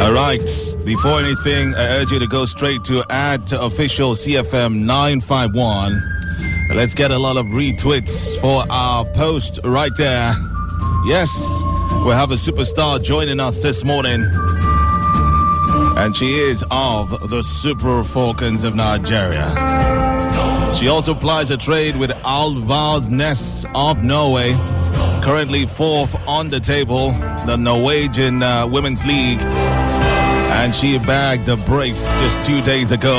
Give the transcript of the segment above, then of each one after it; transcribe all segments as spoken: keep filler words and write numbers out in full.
All right. Before anything, I urge you to go straight to at official C F M nine five one. Let's get a lot of retweets for our post right there. Yes, we have a superstar joining us this morning. And she is of the Super Falcons of Nigeria. She also plies a trade with Alvaldsnes of Norway. Currently fourth on the table, the Norwegian uh, Women's League. And she bagged a brace just two days ago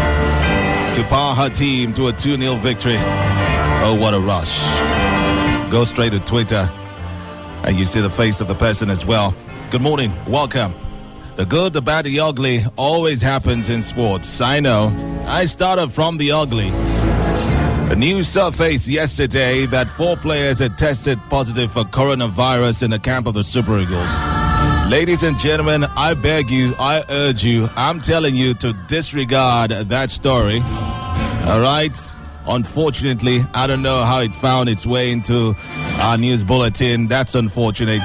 to power her team to a two nil victory. Oh, what a rush. Go straight to Twitter and you see the face of the person as well. Good morning. Welcome. The good, the bad, the ugly always happens in sports. I know. I started from the ugly. The news surfaced yesterday that four players had tested positive for coronavirus in the camp of the Super Eagles. Ladies and gentlemen, I beg you, I urge you, I'm telling you to disregard that story. All right? Unfortunately, I don't know how it found its way into our news bulletin. That's unfortunate.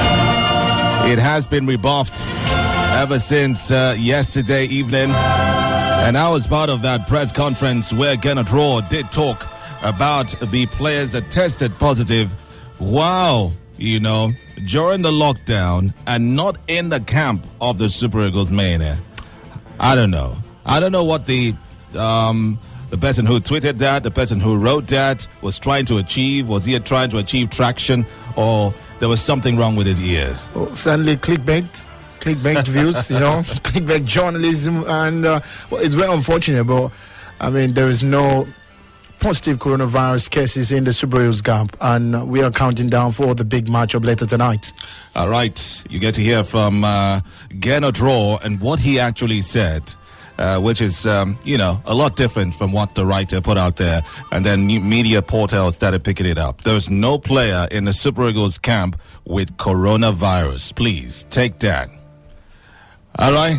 It has been rebuffed ever since uh, yesterday evening. And I was part of that press conference where Gernot Rohr did talk about the players that tested positive. Wow, you know, during the lockdown and not in the camp of the Super Eagles main. I don't know. I don't know what the um, the person who tweeted that, the person who wrote that was trying to achieve. Was he trying to achieve traction, or there was something wrong with his ears? Oh, suddenly clickbait. Clickbait views, you know, clickbait journalism, and uh, well, it's very unfortunate, but I mean, there is no positive coronavirus cases in the Super Eagles camp, and we are counting down for the big matchup later tonight. All right, you get to hear from uh, Gernot Rohr and what he actually said, uh, which is, um, you know, a lot different from what the writer put out there, and then new media portals started picking it up. There's no player in the Super Eagles camp with coronavirus. Please take that. All right.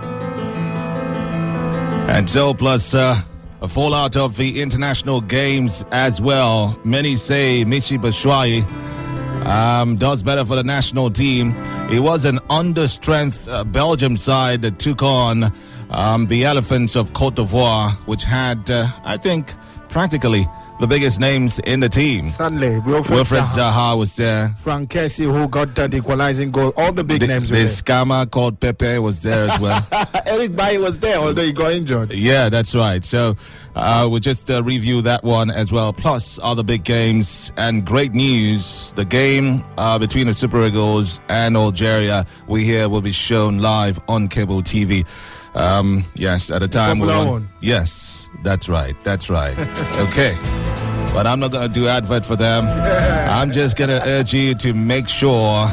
And so, plus uh, a fallout of the international games as well. Many say Michy Batshuayi um, does better for the national team. It was an under-strength uh, Belgium side that took on um, the Elephants of Cote d'Ivoire, which had, uh, I think, practically the biggest names in the team. Suddenly, Wilfred, Wilfred Zaha, Zaha was there. Frank Kessie, who got uh, the equalizing goal. All the big the, names the were there. scammer called Pepe was there as well. Eric Bailly was there, although he got injured. Yeah, that's right. So uh, we'll just uh, review that one as well, plus other big games. And great news, the game uh, between the Super Eagles and Algeria, we hear will be shown live on cable T V. Um, yes, at a time we want, yes, that's right, that's right. Okay. But I'm not going to do advert for them. I'm just going to urge you to make sure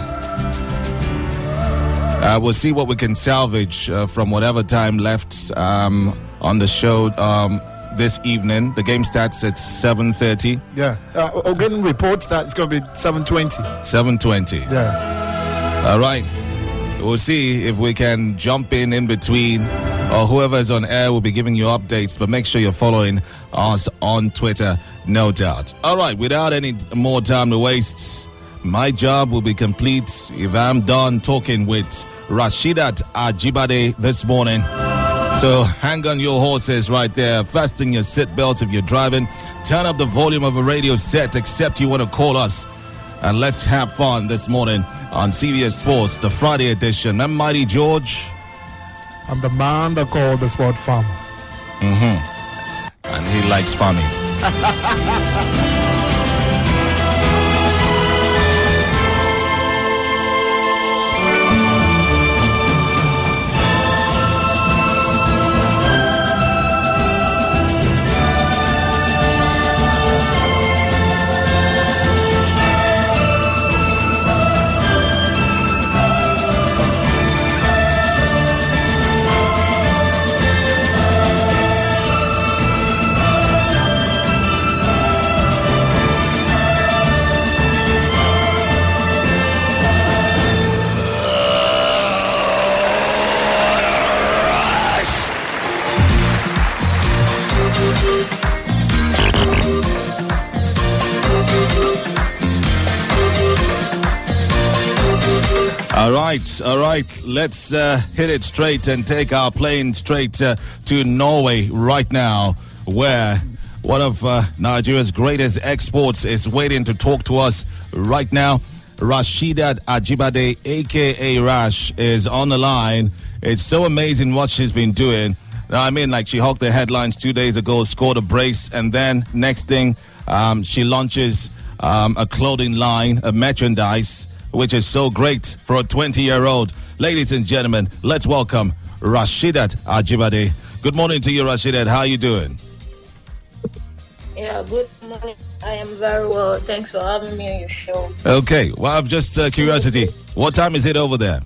uh, we'll see what we can salvage uh, from whatever time left um, on the show um, this evening. The game starts at seven thirty. Yeah. Uh, Ogun reports that it's going to be seven twenty. seven twenty. Yeah. All right. We'll see if we can jump in in between, or whoever is on air will be giving you updates, but make sure you're following us on Twitter, no doubt. All right, without any more time to waste, my job will be complete if I'm done talking with Rasheedat Ajibade this morning. So hang on your horses right there, fasten your seatbelts if you're driving, turn up the volume of a radio set, except you want to call us. And let's have fun this morning on C B S Sports, the Friday edition. I'm Mighty George. I'm the man that called the sport farmer. Mm-hmm. And he likes farming. All right, all right. Let's uh, hit it straight and take our plane straight uh, to Norway right now, where one of uh, Nigeria's greatest exports is waiting to talk to us right now. Rasheedat Ajibade, a k a. Rash, is on the line. It's so amazing what she's been doing. Now, I mean, like, she hogged the headlines two days ago, scored a brace, and then next thing, um, she launches um, a clothing line, a merchandise, which is so great for a twenty-year-old. Ladies and gentlemen, let's welcome Rasheedat Ajibade. Good morning to you, Rasheedat. How are you doing? Yeah, good morning. I am very well. Thanks for having me on your show. Okay, well, I'm just uh, curiosity. What time is it over there?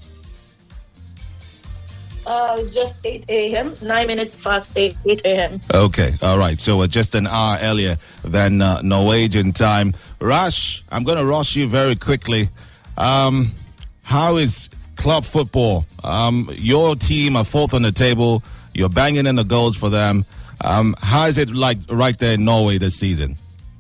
Uh, just eight a.m., nine minutes past eight a.m. Okay, all right. So uh, just an hour earlier than uh, Norwegian time. Rash, I'm going to rush you very quickly. Um, how is club football? Um, your team are fourth on the table. You're banging in the goals for them. Um, how is it like right there in Norway this season?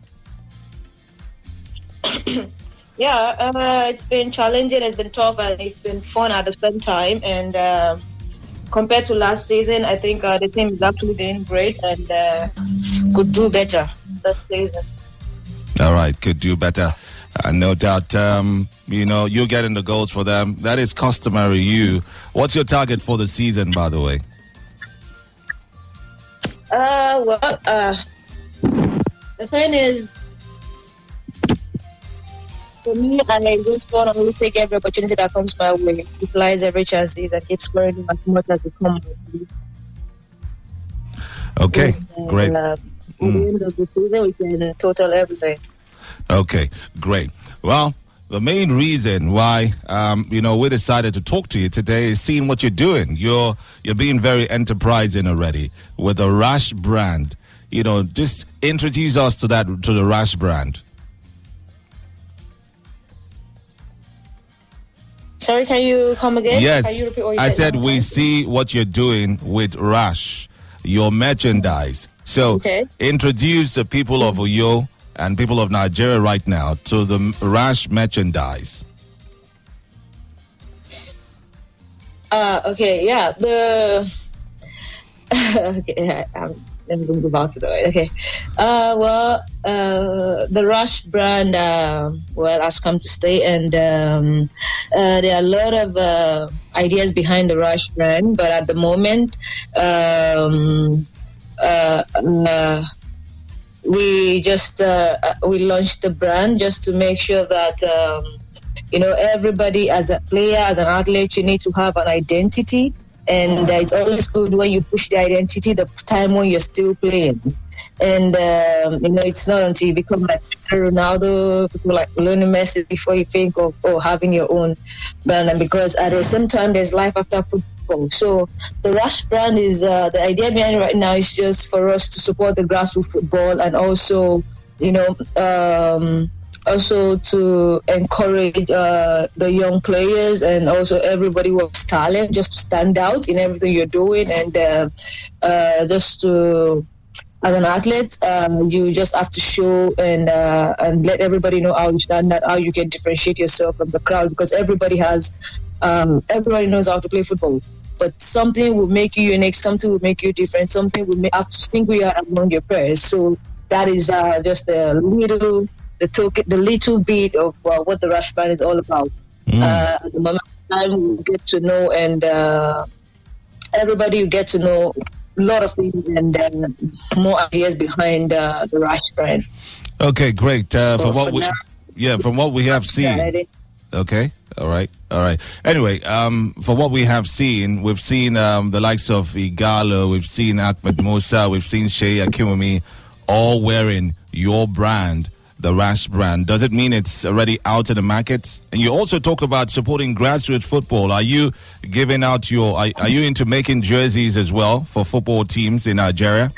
yeah, uh, it's been challenging, it's been tough, and it's been fun at the same time. And uh, compared to last season, I think uh, the team is actually doing great and uh, could do better this season. All right, could do better. Uh, no doubt, um, you know, you're getting the goals for them. That is customary you. What's your target for the season, by the way? Uh, well, uh, the thing is, for me, I just want to really take every opportunity that comes my way, utilize every chance and keep scoring as much as it comes. Okay, and, great. Uh, mm. At the end of the season, we can total everything. Okay, great. Well, the main reason why um, you know we decided to talk to you today is seeing what you're doing. You're you're being very enterprising already with the Rash brand. You know, just introduce us to that to the Rash brand. Sorry, can you come again? Yes, can you repeat what you I said said we see what you're doing with Rash, your merchandise. So okay. Introduce the people of Uyo and people of Nigeria right now to the Rash merchandise. Uh, okay, yeah, the okay, I'm, I'm going to go back to the way. Okay, uh, well, uh, the Rash brand, uh, well, has come to stay, and um, uh, there are a lot of uh, ideas behind the Rash brand, but at the moment, um, uh, uh, we just uh, we launched the brand just to make sure that um, you know everybody, as a player, as an athlete, you need to have an identity, and uh, it's always good when you push the identity the time when you're still playing. And um, you know, it's not until you become like Ronaldo, people like Lionel Messi, before you think of oh, having your own brand. And because at the same time, there's life after football. So the Rash brand is uh, the idea behind it right now is just for us to support the grassroots football, and also, you know, um, also to encourage uh, the young players and also everybody who has talent, just to stand out in everything you're doing, and uh, uh, just to. As an athlete, um, you just have to show and uh, and let everybody know how you stand out, how you can differentiate yourself from the crowd, because everybody has, um, everybody knows how to play football. But something will make you unique, something will make you different, something will make, have to distinguish you among your peers. So that is uh, just a little, the token, the little bit of uh, what the Rash brand is all about. Mm. Uh, at the moment, time we get to know, and uh, everybody you get to know. A lot of things and uh, more ideas behind uh, the Rash brand. Okay, great. Uh, so from what we, now, yeah, from what we have seen. Okay, all right, all right. Anyway, um, for what we have seen, we've seen um, the likes of Igalo, we've seen Ahmed Musa, we've seen Seyi Akinwumi, all wearing your brand, the Rash brand. Does it mean it's already out in the market? And you also talk about supporting grassroots football. Are you giving out your, are, are you into making jerseys as well for football teams in Nigeria?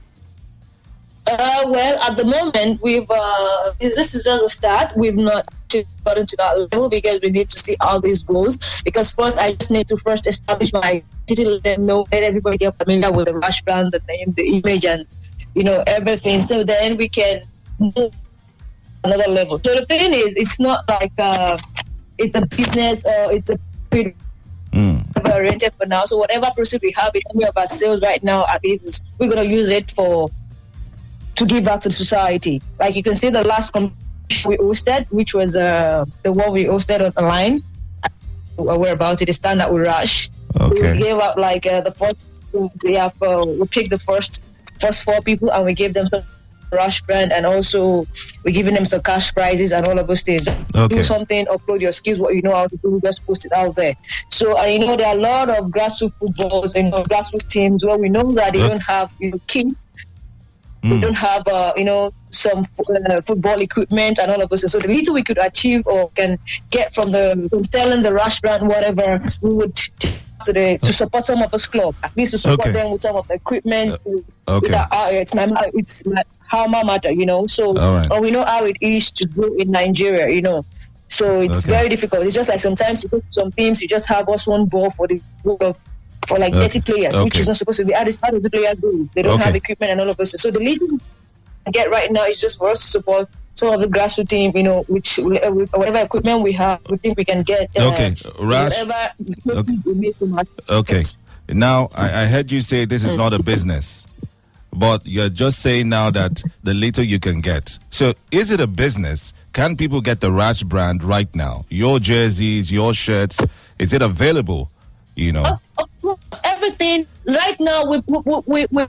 Uh, well, at the moment, we've, uh, this is just a start. We've not gotten to that level because we need to see how this goes. Because first, I just need to first establish my identity, let them know, let everybody get familiar with the Rash brand, the name, the image, and, you know, everything. So then we can move another level. So the thing is, it's not like uh, it's a business or it's a Mm. oriented for now. So whatever proceed we have in any of our sales right now, at least is, we're gonna use it for to give back to the society. Like you can see the last competition we hosted, which was uh, the one we hosted online. We're about it. The stand that we rush. Okay. We gave out like uh, the first. We have uh, we picked the first first four people and we gave them some Rush brand, and also we're giving them some cash prizes and all of those things. Okay. Do something, upload your skills, what you know how to do, just post it out there. So I know there are a lot of grassroots footballs and you know, grassroots teams where we know that they Okay. don't have you know, key. Mm. We don't have, uh, you know, some uh, football equipment and all of those. So the little we could achieve or can get from the from telling the Rush brand, whatever, we would to the to support some of us club, at least to support Okay. them with some of the equipment. Uh, okay. With our, uh, it's my it's my how my matter, you know. So All right. or we know how it is to go in Nigeria, you know. So it's Okay. very difficult. It's just like sometimes you go to some teams, you just have us one ball for the for like Okay. thirty players, which Okay. is not supposed to be. How does how does the players do? They don't Okay. have equipment and all of this. So the league I get right now is just for us to support some of the grassroots team, you know, which with whatever equipment we have, we think we can get. Uh, Okay, Rash. Whatever Okay. we make from our- Okay. Now, I, I heard you say this is not a business, but you're just saying now that the little you can get. So, is it a business? Can people get the Rash brand right now? Your jerseys, your shirts, is it available? You know. Of course, everything right now we we we, we,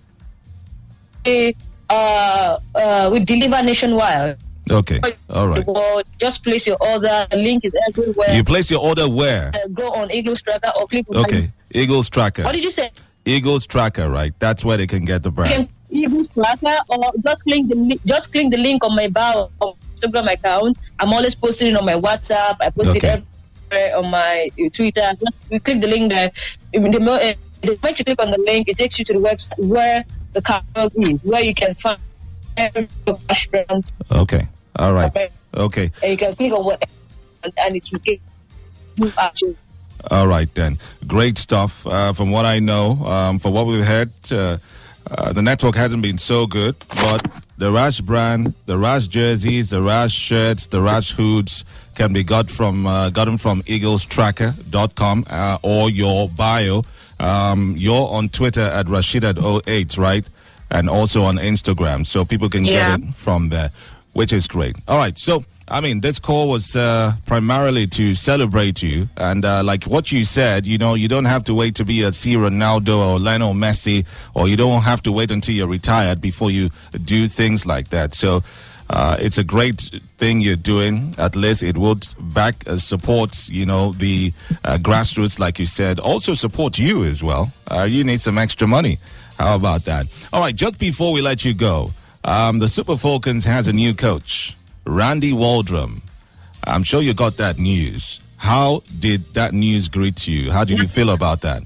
we uh uh we deliver nationwide. Okay. All right. Well, just place your order. The link is everywhere. You place your order where? Uh, go on Eagles Tracker or click on my- Okay. Eagles Tracker. What did you say? Eagles Tracker, right? That's where they can get the You brand. can Eagles Tracker or just click the link, just click the link on my bio on Instagram account. I'm always posting it on my WhatsApp. I post Okay. it everywhere on my uh, Twitter. Just you click the link there. If The mo- uh, the moment you click on the link, it takes you to the website where the catalog is, where you can find every Rush brand. Okay. All right. Okay. And you can click on what and, and it will get you actually. All right, then. Great stuff. Uh, from what I know, um, from what we've heard, uh, uh, the network hasn't been so good, but the Rash brand, the Rash jerseys, the Rash shirts, the Rash hoods can be got from uh, gotten from eagles tracker dot com uh, or your bio. Um, you're on Twitter at Rashid oh eight, right? And also on Instagram, so people can Yeah. get it from there, which is great. All right, so I mean, this call was uh, primarily to celebrate you. And uh, like what you said, you know, you don't have to wait to be a C. Ronaldo or Lionel Messi, or you don't have to wait until you're retired before you do things like that. So uh, it's a great thing you're doing. At least it would back uh, support, you know, the uh, grassroots, like you said. Also support you as well. Uh, you need some extra money. How about that? All right, just before we let you go, um, the Super Falcons has a new coach. Randy Waldrum. I'm sure you got that news. How did that news greet you? How did you feel about that?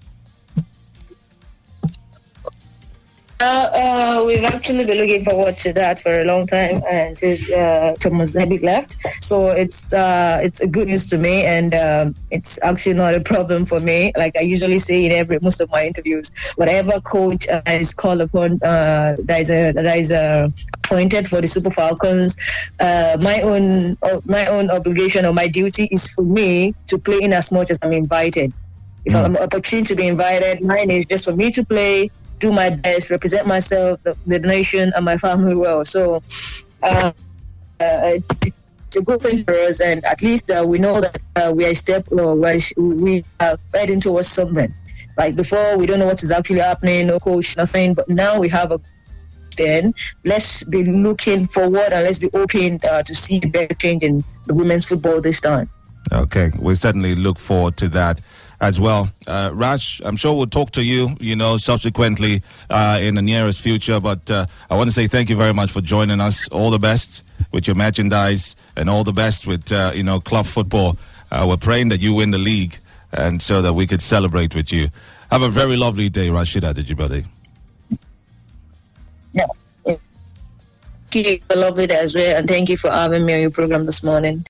Uh, uh, we've actually been looking forward to that for a long time uh, since uh, Thomas Zebi left. So it's uh, it's a good news to me, and um, it's actually not a problem for me. Like I usually say in every most of my interviews, whatever coach uh, is called upon, uh, that is a, that is a appointed for the Super Falcons. Uh, my own uh, my own obligation or my duty is for me to play in as much as I'm invited. If Mm. I'm opportunity to be invited, mine is just for me to play, do my best, represent myself, the, the nation, and my family well. So uh, uh, it's, it's a good thing for us, and at least uh, we know that uh, we are a step, or we are heading towards something. Like before, we don't know what is actually happening, no coach, nothing, but now we have a then let's be looking forward and let's be open uh, to see a better change in the women's football this time. Okay, we certainly look forward to that as well. Uh, Rash, I'm sure we'll talk to you, you know, subsequently uh, in the nearest future. But uh, I want to say thank you very much for joining us. All the best with your merchandise and all the best with, uh, you know, club football. Uh, we're praying that you win the league and so that we could celebrate with you. Have a very lovely day, Rashida Ajibade. Yeah. Thank you for lovely day as well, and thank you for having me on your program this morning.